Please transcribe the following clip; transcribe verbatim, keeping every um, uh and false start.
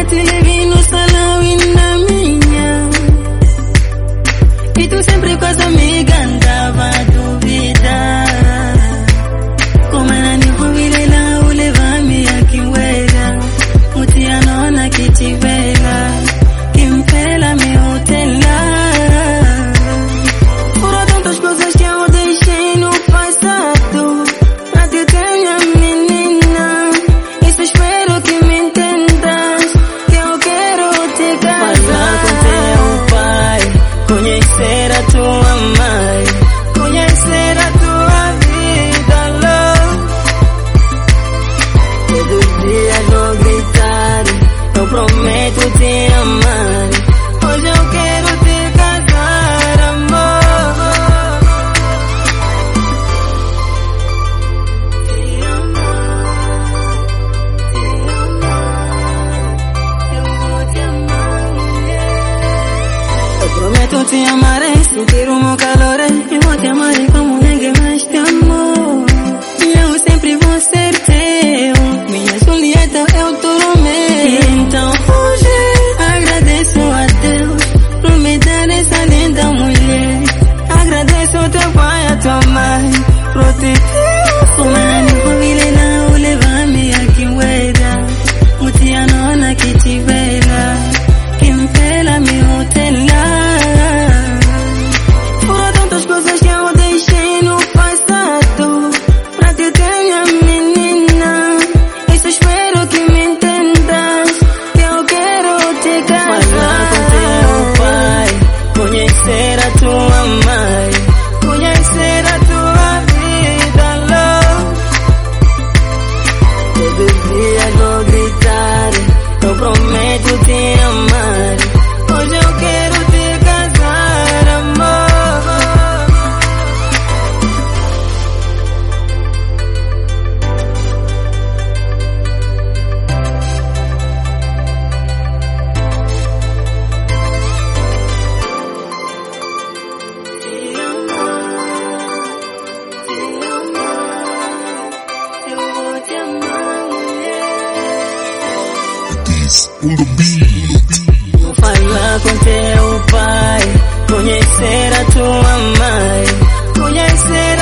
te levei no salão e na minha. E tu sempre quase amiga andava a duvidar. Como era nem por vir lá, o levar-me aqui uera. O tia nona que tiver lá, que me pela me hotelar. Foram tantas coisas que eu deixei no passado pra te ter, minha menina. Isso espero que me entendas, que eu quero te casar. Falar com teu pai, conhecer a tua mãe, conhecer a tua vida, love. Todos os dias vou gritar, eu prometo te amar. Hoje eu quero te casar, amor. Te amar, te amar, eu vou te amar, mulher. Eu prometo te amar, sentir o meu calor. Eu vou te amar como ninguém mais te amou. E eu sempre vou ser teu, minha Julieta, eu tô Romeu. Então hoje agradeço a Deus por me dar essa linda mulher. Agradeço ao teu pai, a tua mãe, protetor. Como era nem família, não levar-me aqui uera. O tia nona que tiver lá, que me pela me hotelar. Foram tantas coisas que eu deixei no passado pra te ter, minha menina. Isso espero que me entendas, que eu quero te casar. Falar com teu pai, conhecer a tua mãe, conhecer a tua vida, love. Todos os dias vou gritar, eu prometo te amar. Hoje eu quero te casar, amor. Te amar, te amar, eu vou te amar, mulher. This on the beat. Vou falar com teu pai, conhecer a tua mãe, conhecer